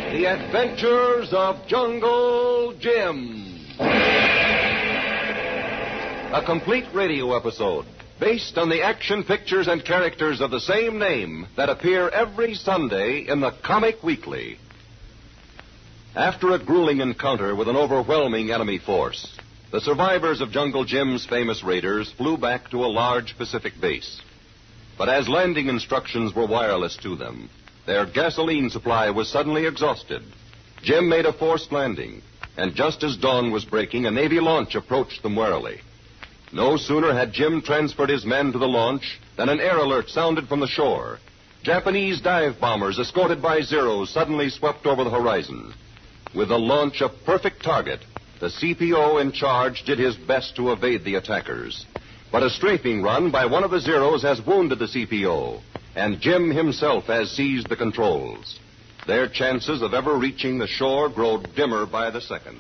The Adventures of Jungle Jim. A complete radio episode based on the action pictures and characters of the same name that appear every Sunday in the Comic Weekly. After a grueling encounter with an overwhelming enemy force, the survivors of Jungle Jim's famous raiders flew back to a large Pacific base. But as landing instructions were wireless to them, their gasoline supply was suddenly exhausted. Jim made a forced landing, and just as dawn was breaking, a Navy launch approached them warily. No sooner had Jim transferred his men to the launch than an air alert sounded from the shore. Japanese dive bombers escorted by Zeros suddenly swept over the horizon. With the launch a perfect target, the CPO in charge did his best to evade the attackers. But a strafing run by one of the Zeros has wounded the CPO, and Jim himself has seized the controls. Their chances of ever reaching the shore grow dimmer by the second.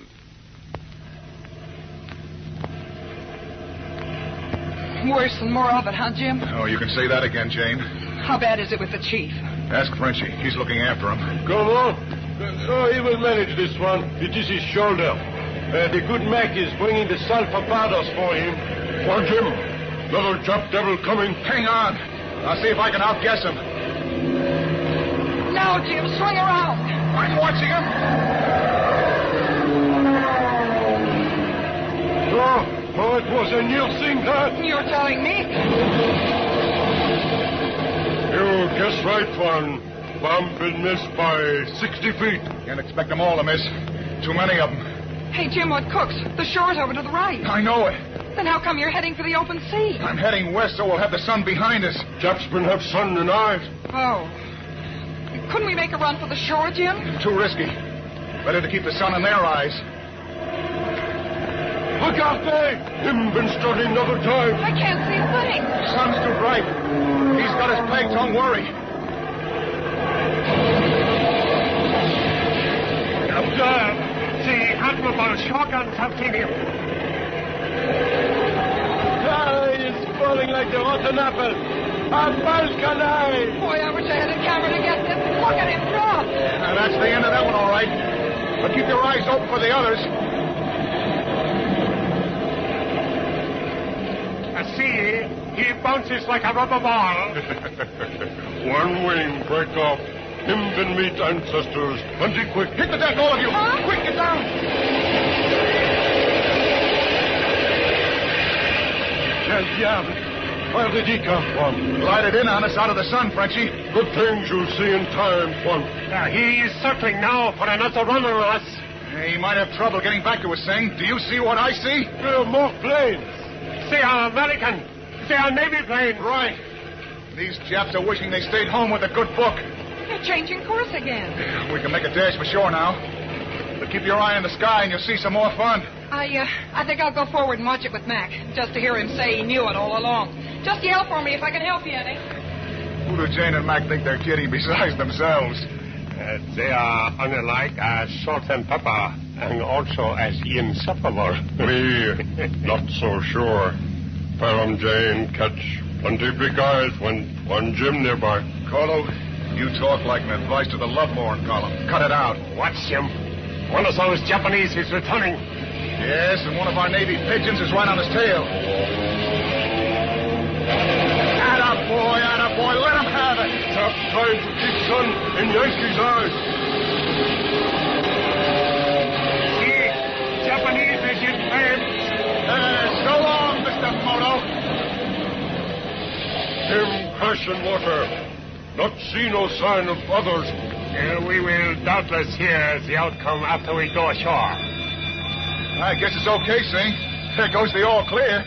Worse and more of it, huh, Jim? Oh, you can say that again, Jane. How bad is it with the chief? Ask Frenchie. He's looking after him. Come on. He will manage this one. It is his shoulder. The good Mac is bringing the sulfur powders for him. For Jim. Another Jap devil coming. Hang on. I'll see if I can outguess him. Now, Jim, swing around. I'm watching him. Oh, it was a near thing, that. You're telling me? You guess right, one. Bomb will miss by 60 feet. Can't expect them all to miss. Too many of them. Hey, Jim, what cooks? The shore's over to the right. I know it. Then how come you're heading for the open sea? I'm heading west, so we'll have the sun behind us. Japs been have sun tonight. Oh. Couldn't we make a run for the shore, Jim? Too risky. Better to keep the sun in their eyes. Regardez! Him been starting another time. I can't see a thing. Sun's too bright. He's got his pegged, don't worry. Observe. The admirable shotguns have seen him. He's falling like a rotten apple. A balcony! Boy, I wish I had a camera to get this. Look at him drop. Now, that's the end of that one, all right. But keep your eyes open for the others. See, he bounces like a rubber ball. One wing break off. Him been meet ancestors. Plenty quick. Hit the deck, all of you. Huh? Quick, get down. Quel diable. Where did he come from? Glided in on us out of the sun, Frenchie. Good things you'll see in time, Juan. He is circling now for another run on us. He might have trouble getting back to us, Singh. Do you see what I see? There are more planes. They are American. They are Navy planes. Right. These Japs are wishing they stayed home with a good book. You're changing course again. We can make a dash for shore now. But keep your eye on the sky and you'll see some more fun. I think I'll go forward and watch it with Mac, just to hear him say he knew it all along. Just yell for me if I can help you any. Who do Jane and Mac think they're kidding besides themselves? They are unlike as salt and pepper, and also as insufferable. Me, not so sure. Param Jane catch plenty big eyes when one Jim nearby. Carlo, you talk like an advice to the Lovelorn column. Cut it out. Watch him. One of those Japanese is returning. Yes, and one of our Navy pigeons is right on his tail. Attaboy, let him have it. Stop trying to keep sun in Yankee's eyes. See, Japanese is in flames. So long, Mr. Moto. Him crash in water. Not see no sign of others. We will doubtless hear the outcome after we go ashore. I guess it's okay, Singh. There goes the all clear.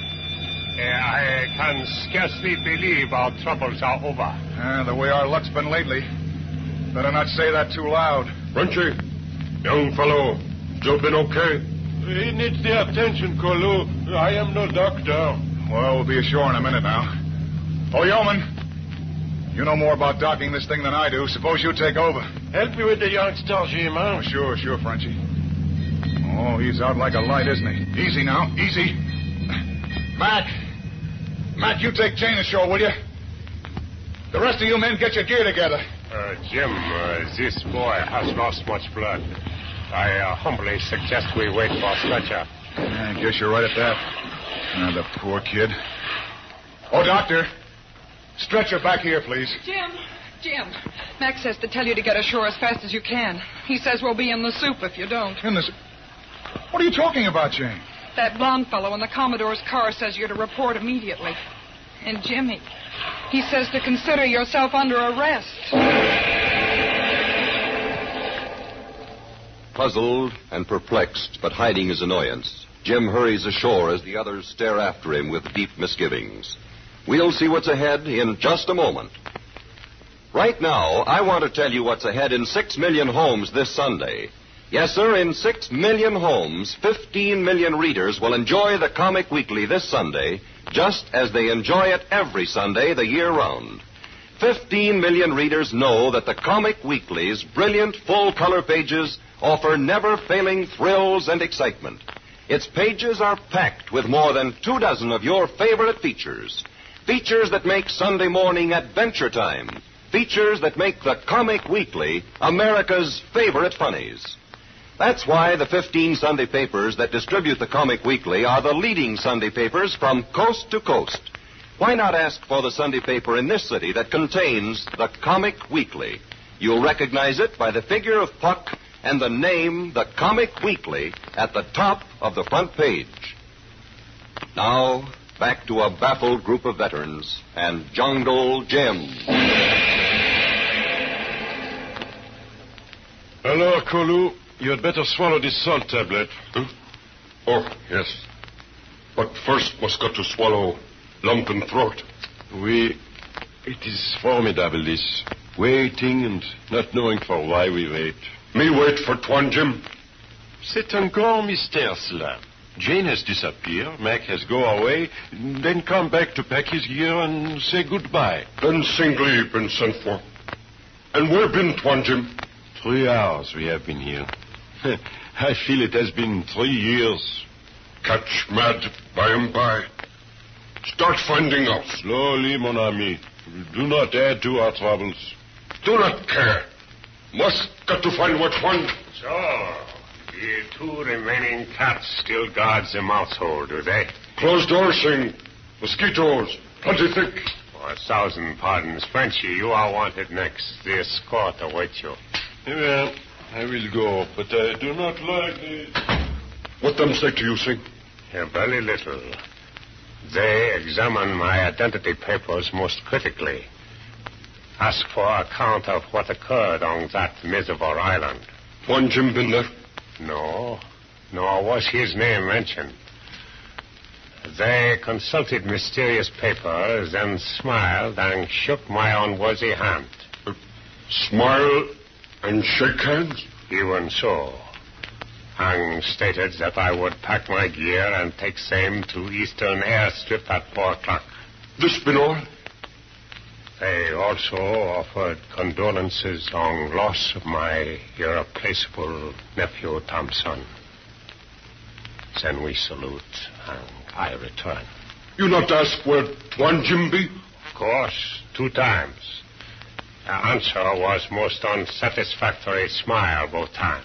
I can scarcely believe our troubles are over. The way our luck's been lately. Better not say that too loud. Frenchie, young fellow, you been okay? He needs the attention, Kolu. I am no doctor. Well, we'll be ashore in a minute now. Oh, Yeoman, you know more about docking this thing than I do. Suppose you take over. Help me with the youngster, Jim, huh? Oh, sure, Frenchie. Oh, he's out like a light, isn't he? Easy now, easy. Mac, you take Jane ashore, will you? The rest of you men get your gear together. Jim, this boy has lost much blood. I humbly suggest we wait for a stretcher. I guess you're right at that. The poor kid. Oh, doctor. Stretcher back here, please. Jim. Mac says to tell you to get ashore as fast as you can. He says we'll be in the soup if you don't. In the... What are you talking about, Jane? That blonde fellow in the Commodore's car says you're to report immediately. And Jimmy, he says to consider yourself under arrest. Puzzled and perplexed, but hiding his annoyance, Jim hurries ashore as the others stare after him with deep misgivings. We'll see what's ahead in just a moment. Right now, I want to tell you what's ahead in 6 million homes this Sunday. Yes, sir, in 6 million homes, 15 million readers will enjoy the Comic Weekly this Sunday, just as they enjoy it every Sunday the year round. 15 million readers know that the Comic Weekly's brilliant full-color pages offer never-failing thrills and excitement. Its pages are packed with more than 24 of your favorite features. Features that make Sunday morning adventure time. Features that make the Comic Weekly America's favorite funnies. That's why the 15 Sunday papers that distribute the Comic Weekly are the leading Sunday papers from coast to coast. Why not ask for the Sunday paper in this city that contains the Comic Weekly? You'll recognize it by the figure of Puck and the name, the Comic Weekly, at the top of the front page. Now, back to a baffled group of veterans and Jungle Jim. Alors, Kolu, you had better swallow this salt tablet. Huh? Oh, yes. But first must got to swallow lump and throat. It is formidable, this. Waiting and not knowing for why we wait. Me wait for Twan Jim. C'est encore mystère, cela. Jane has disappeared, Mac has go away, then come back to pack his gear and say goodbye. Then singly been sent for. And where been Twan Jim? 3 hours we have been here. I feel it has been 3 years. Catch mad by and by. Start finding out. Slowly, mon ami. Do not add to our troubles. Do not care. Must got to find what one. So, the 2 remaining cats still guards the mouse hole, do they? Closed door, sing. Mosquitoes. Plenty thick. For 1,000 pardons, Frenchy, you are wanted next. The escort awaits you. Well, I will go, but I do not like it. What them say to you, Sing? Very little. They examine my identity papers most critically. Ask for account of what occurred on that Miservor Island. Twan Jim been there? No, nor was his name mentioned. They consulted mysterious papers, then smiled and shook my unworthy hand. Smile and shake hands? Even so. And stated that I would pack my gear and take same to Eastern Airstrip at 4 o'clock. This been all? They also offered condolences on loss of my irreplaceable nephew, Thompson. Then we salute, and I return. You not ask where Twan Jim be? Of course, 2 times. The answer was most unsatisfactory smile both times.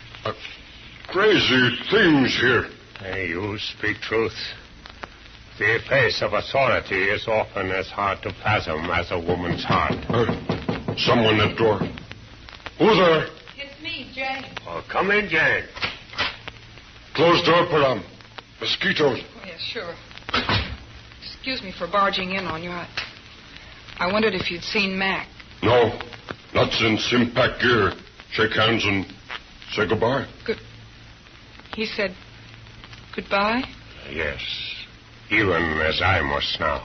Crazy things here. Hey, you speak truth. The face of authority is often as hard to fathom as a woman's heart. Someone at door. Who there? It's me, Jane. Oh, come in, Jane. Closed door, Param. Mosquitoes. Oh, yes, sure. Excuse me for barging in on you. I wondered if you'd seen Mac. No, not since him pack gear. Shake hands and say goodbye. He said goodbye? Yes, even as I must now.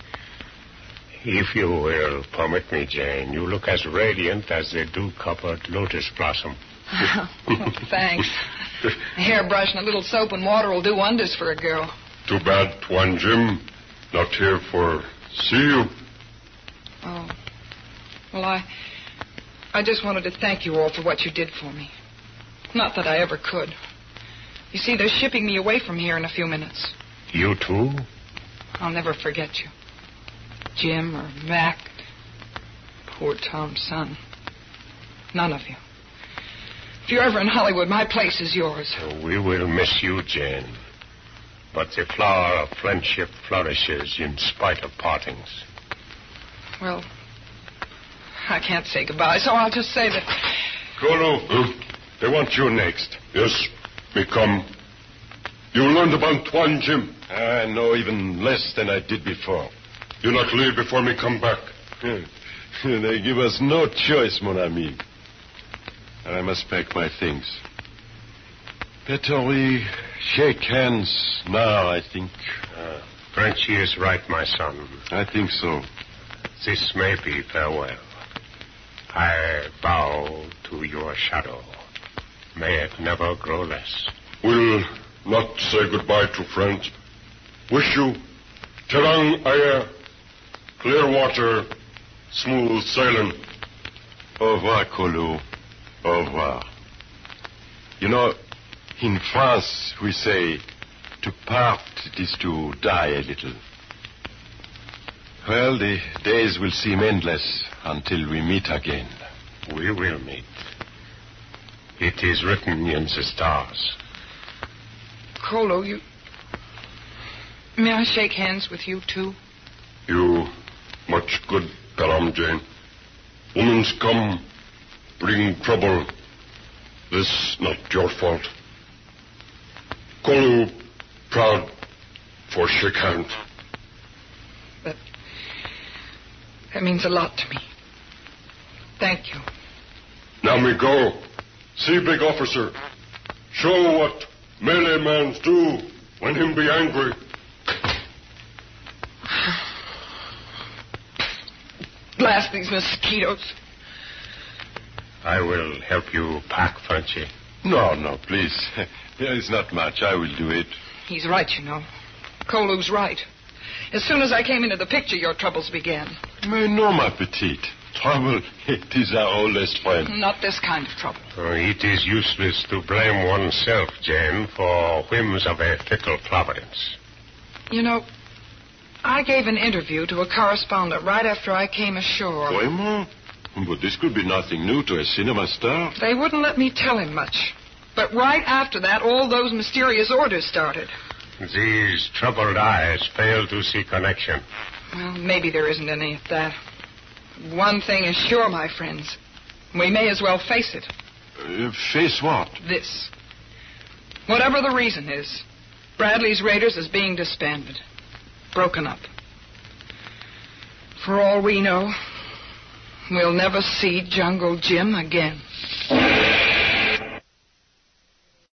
If you will permit me, Jane, you look as radiant as the dew-covered lotus blossom. Oh, thanks. A hairbrush and a little soap and water will do wonders for a girl. Too bad Twan Jim not here for see you. Oh. Well, I just wanted to thank you all for what you did for me. Not that I ever could. You see, they're shipping me away from here in a few minutes. You too? I'll never forget you. Jim or Mac, poor Tom's son. None of you. If you're ever in Hollywood, my place is yours. We will miss you, Jane. But the flower of friendship flourishes in spite of partings. Well, I can't say goodbye, so I'll just say that... Colo, they want you next. Yes, me come. You learned about Antoine, Jim? I know even less than I did before. You not leave before me come back. They give us no choice, mon ami. I must pack my things. Better we shake hands now, I think. Frenchy is right, my son. I think so. This may be farewell. I bow to your shadow. May it never grow less. We'll not say goodbye to friends. Wish you terang air, clear water, smooth sailing. Au revoir, Colo. Au revoir. You know, in France, we say, to part is to die a little. Well, the days will seem endless until we meet again. We will meet. It is written in the stars. Colo, you... May I shake hands with you, too? You much good, Garam Jane. Women's come, bring trouble. This not your fault. Colo proud for shake hand. But that means a lot to me. Thank you. Now me go. See big officer. Show what Malay mans do when him be angry. Blast these mosquitoes. I will help you pack, Frenchy. No, please. There is not much. I will do it. He's right, you know. Colo's right. As soon as I came into the picture, your troubles began. Mais non, ma petite. Trouble, it is our oldest friend. Not this kind of trouble. It is useless to blame oneself, Jane, for whims of a fickle providence. You know, I gave an interview to a correspondent right after I came ashore. Vraiment? But this could be nothing new to a cinema star. They wouldn't let me tell him much. But right after that, all those mysterious orders started. These troubled eyes fail to see connection. Well, maybe there isn't any of that. One thing is sure, my friends. We may as well face it. Face what? This. Whatever the reason is, Bradley's Raiders is being disbanded. Broken up. For all we know, we'll never see Jungle Jim again.